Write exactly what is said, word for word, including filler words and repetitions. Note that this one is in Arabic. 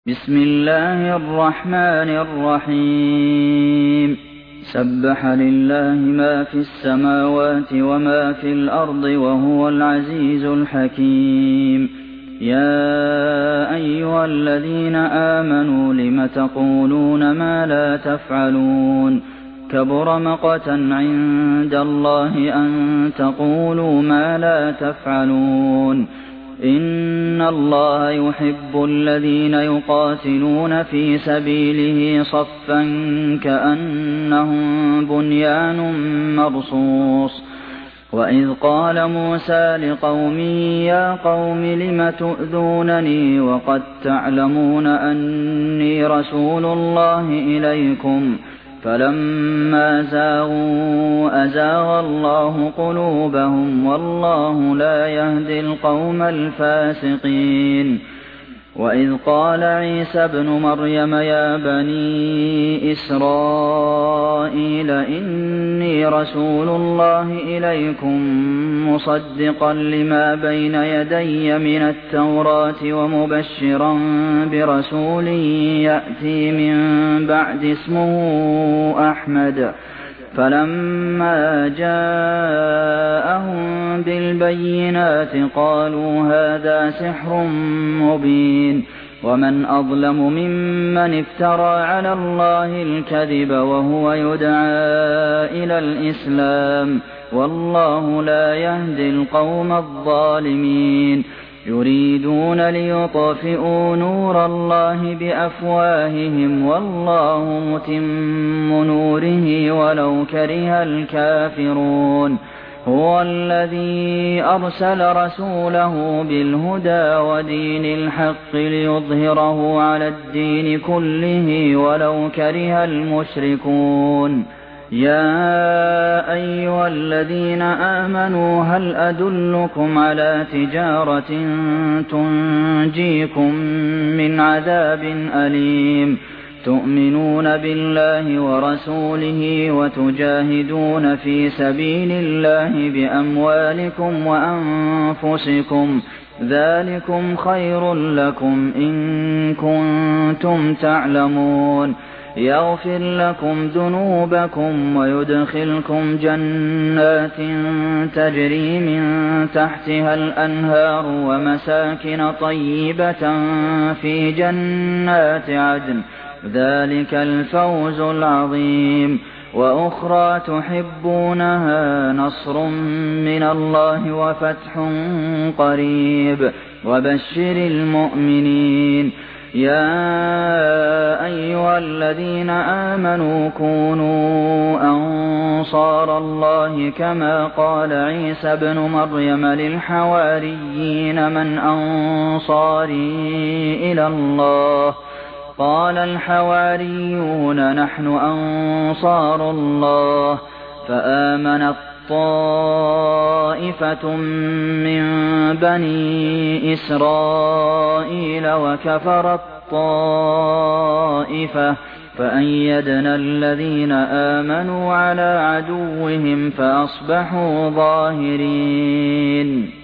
بسم الله الرحمن الرحيم سبح لله ما في السماوات وما في الأرض وهو العزيز الحكيم يا أيها الذين آمنوا لم تقولون ما لا تفعلون كبر مقتا عند الله أن تقولوا ما لا تفعلون إن الله يحب الذين يقاتلون في سبيله صفا كأنهم بنيان مرصوص وإذ قال موسى لقومه يا قوم لم تؤذونني وقد تعلمون أني رسول الله إليكم فلما زاغوا أزاغ الله قلوبهم والله لا يهدي القوم الفاسقين وإذ قال عيسى ابن مريم يا بني إسرائيل إني رسول الله إليكم مصدقا لما بين يدي من التوراة ومبشرا برسول يأتي من بعد اسمه أحمد فلما جاءهم بالبينات قالوا هذا سحر مبين ومن أظلم ممن افترى على الله الكذب وهو يدعى إلى الإسلام والله لا يهدي القوم الظالمين يريدون ليطفئوا نور الله بأفواههم والله متم نوره ولو كره الكافرون هو الذي أرسل رسوله بالهدى ودين الحق ليظهره على الدين كله ولو كره المشركون يا أيها الذين آمنوا هل أدلكم على تجارة تنجيكم من عذاب أليم تؤمنون بالله ورسوله وتجاهدون في سبيل الله بأموالكم وأنفسكم ذلكم خير لكم إن كنتم تعلمون يغفر لكم ذنوبكم ويدخلكم جنات تجري من تحتها الأنهار ومساكن طيبة في جنات عدن ذلك الفوز العظيم وأخرى تحبونها نصر من الله وفتح قريب وبشر المؤمنين يا أيها الذين آمنوا كونوا أنصار الله كما قال عيسى ابن مريم للحواريين من أنصاري إلى الله قال الحواريون نحن أنصار الله فآمنت طائفة من بني إسرائيل وكفرت طائفة فأيدنا الذين آمنوا على عدوهم فأصبحوا ظاهرين